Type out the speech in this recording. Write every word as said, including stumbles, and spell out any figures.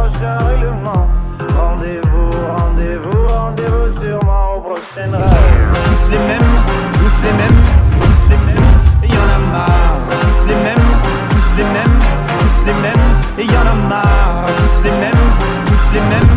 prochain règlement. Rendez-vous, rendez-vous, rendez-vous sûrement au prochain rêve. Tous les mêmes, tous les mêmes, tous les mêmes, et y'en a marre. Tous les mêmes, tous les mêmes, tous les mêmes, et y'en a marre. Tous les mêmes, tous les mêmes,